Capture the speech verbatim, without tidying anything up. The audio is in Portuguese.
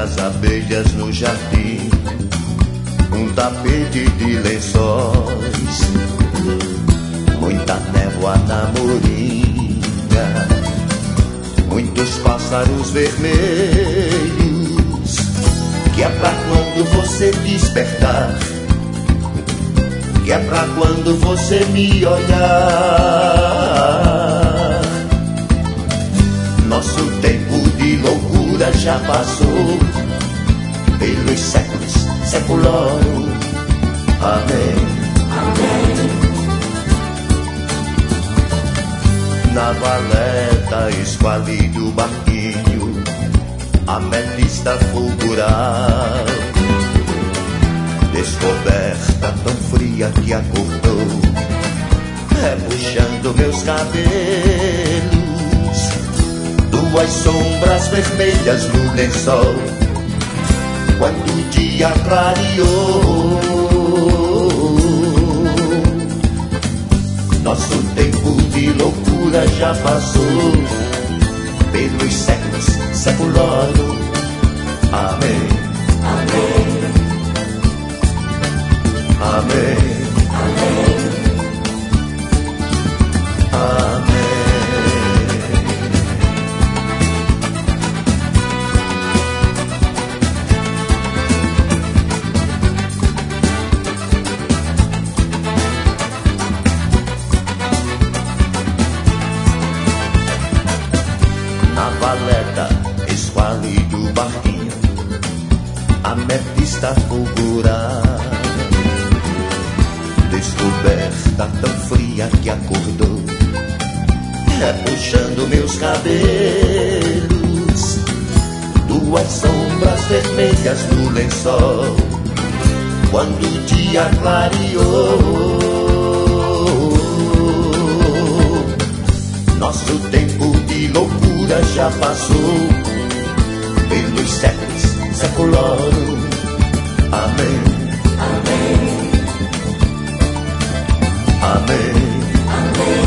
das abelhas no jardim, um tapete de lençóis, muita névoa na moringa, muitos pássaros vermelhos, que é pra quando você despertar, que é pra quando você me olhar. Nosso tempo de loucura já passou pelos séculos, seculorum. Amém. Amém. Na valeta esqualido barquinho, ametista fulgural, descoberta tão fria que acordou, repuxando meus cabelos, duas sombras vermelhas no lençol, quando o dia clareou. Nosso tempo de loucura já passou pelos séculos, seculorum. Amém. Amém. Amém. Amém. Amém. Na valeta esqualido barquinho, ametista fulgurar, descoberta tão fria que acordou, repuxando meus cabelos, duas sombras vermelhas no lençol, quando o dia clareou. Nosso tempo de loucura já passou pelos séculos, seculorum. Amém. Amém. Amém. Amém.